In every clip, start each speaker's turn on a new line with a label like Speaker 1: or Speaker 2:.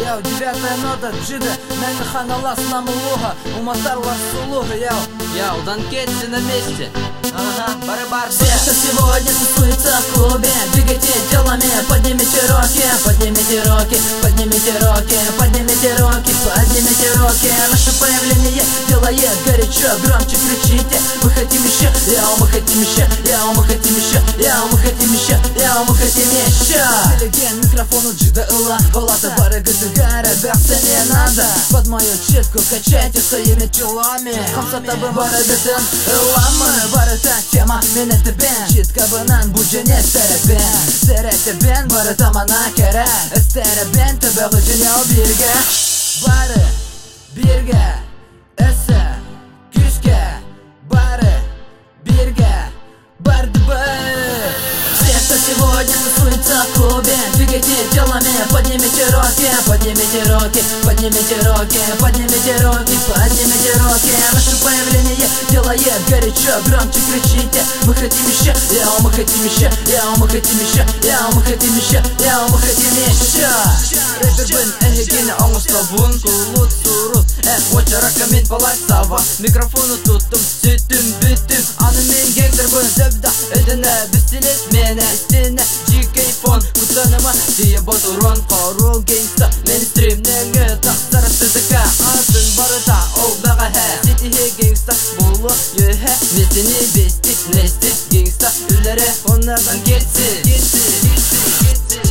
Speaker 1: Яу, 9-я нота джида, мәңгі ханалас намылуға, уматарлар сулуға, яу.
Speaker 2: Яу, Данкетси на месте.
Speaker 1: Ага, бар-бар. Все, кто сегодня тусуется в клубе, двигайте телами, поднимите руки, поднимите руки, поднимите руки, поднимите руки, поднимите руки. Наше появление делает горячо, громче кричите. Мы хотим еще, яу, мы хотим еще, яу, мы хотим еще, яу, мы хотим еще, яу, мы хотим еще. Леген микрофону джида ыла, Балата бары гызыгара, бәқсы не надо. Под мою читку качайте своими телами. Хамсата бы бары бітін ыламы, бары та тема мен етібен. Читка бынан бұджене сәрәтібен, бары тамана кәрі істәрібен, түбі ғыжыне бірге. Бары, бірге, әсі, күшке, бары, бірге, барды бір. Все, кто сегодня тусуется в клубе, двигайте телами, поднимите руки, поднимите руки, поднимите руки, поднимите руки, поднимите руки. Наше появление делает горячо, громче кричите. Мы хотим еще, яу, мы хотим еще, яу, мы хотим еще, яу, мы хотим еще, яу, мы хотим еще. Рэпербін әйгені аңыстабын, күлут сурут, очарака мен балайсава. Микрофону туттым, сөйттім, бүттім, аны мен геңдербін, зөбда өдіні, бүстілес мені, істені, жикейфон, күтаныма, дие ботурон, қару гейнста, мейнстрим, неңі, тақсары тізіка, атын барыта, ол баға хә, сетихе гейнста, болу, йөхе, местені бести, нести, гейнста, үлері, онардан кетсі, кетсі, кетсі, кетсі.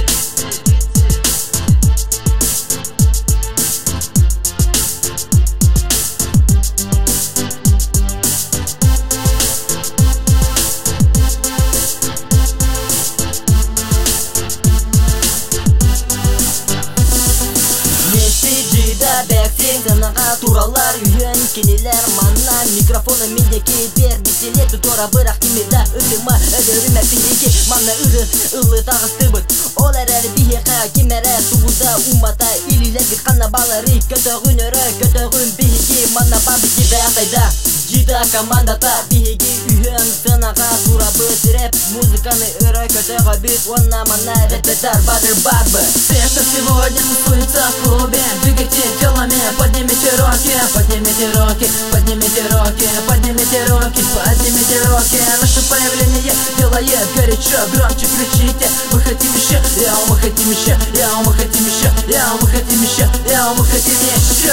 Speaker 1: Сенаға туралар үйен кенелер манна. Микрофоны мендеке бер бетелеті тора бірақ кемелі үліма өдіріме пендеке манна үрі ұлы тағысты бұд. Ол әрәрі бейеқа кемәрі туғуда умата илілер қана балары көтіғін өрі көтіғін бейеге манна бабыке бәқайда. Жида командата бейеге үйен сенаға тура бұд рэп музыканы үрі көтіға бит онна манна рэпетар бадыр бабы. Все, что сегодня тусуется в клубе, двигайте телами, поднимите руки, поднимите руки, поднимите руки, поднимите руки, поднимите руки. Наше появление делает горячо, громче кричите. Мы хотим еще, яу, мы хотим еще, яу, мы хотим еще, яу, мы хотим еще, яу, мы хотим еще.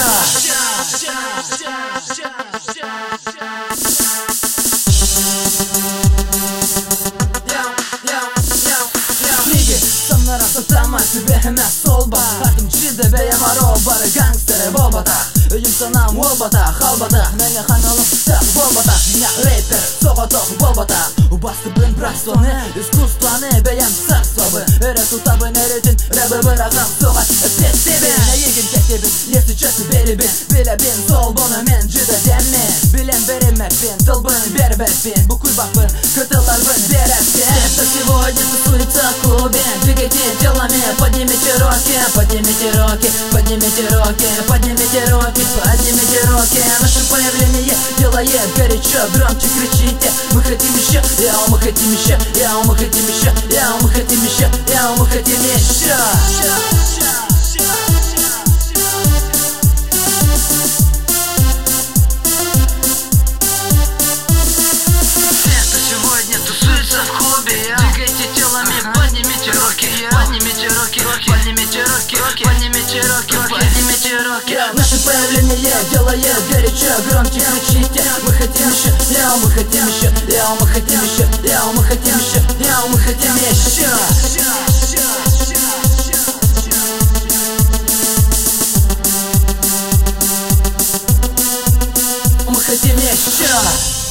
Speaker 1: Сама себе емес сол ба Хатым жиді бәйім ару бары гангстері бол батақ. Үйім санам ол батақ, хал батақ. Мәңе ханалық сақ бол батақ. Меня рэпер соғатық бол батақ. Убасты бін пракстоны, искусстваны бәйім сақ слабы. Өрі тұтабын өретін рэбі бірағым соғат өпет себен. Егін кәтебін, лесі чөті беребін. Білебін сол бұны мен жиді деммен. Білем беремекпен, тылбын бербекпен. Бүкіл бақпын, күтіларбын берекпен. Кто сегодня тусуется в клубе, двигайте телами, поднимите руки, поднимите руки, поднимите руки, поднимите руки, поднимите руки. Наше появление делает горячо, громче кричите. Мы хотим еще, яу, мы хотим еще, яу, мы хотим еще, яу, мы хотим еще, яу, мы хотим еще. Наше появление делает горячо, громче кричите. Мы хотим еще, яу, мы хотим еще, яу, мы хотим еще, яу, мы хотим еще, яу, мы хотим еще. Мы хотим еще.